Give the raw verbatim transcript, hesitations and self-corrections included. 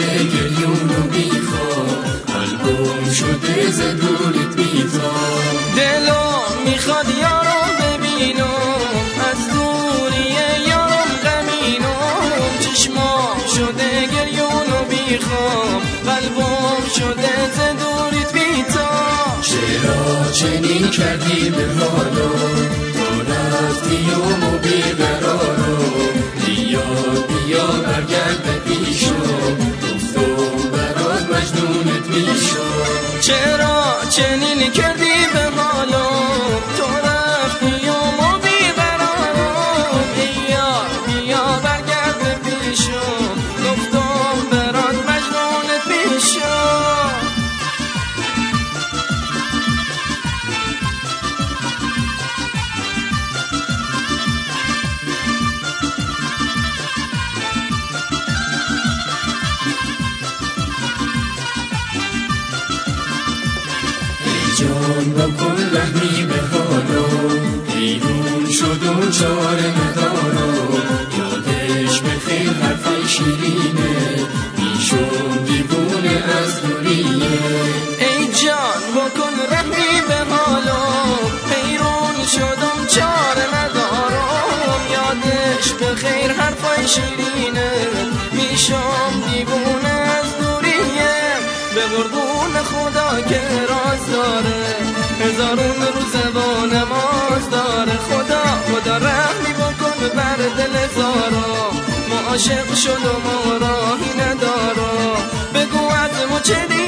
شده گریون و بیخواب، قلبم شده ز دورت بیتاب. دلم میخواد یارم ببینم، از دوری یارم غمینم. چشمام شده گریون و بیخواب، قلبم شده ز دورت بیتاب. چرا چنین کردی به حالم، تو رفتی و بیقرارم. بیا بیا برگرد به پیشم، گفتم برات مجنونت میشم. چرا چنین کردی به حالم، تو رفتی و بیقرارم. بیا بیا برگرد به پیشم، گفتم برات مجنونت میشم. جان بکن رحمی به حالم، بیرون شد و چاره ندارم. یادش بخیر حرفای شیرینه، میشم دیوونه از دوریه. ای جان بکن رحمی به حالم، بیرون شدم چاره ندارم. یادش بخیر حرفای شیرینه، میشم دیوونه از دوریه. به قربون خدا که راز داره، هزارون روز با نماز داره. خدا خدا رحمی بکن بر دل زارا، ما عاشق شد و ما راهی ندارم. بگو از ما چه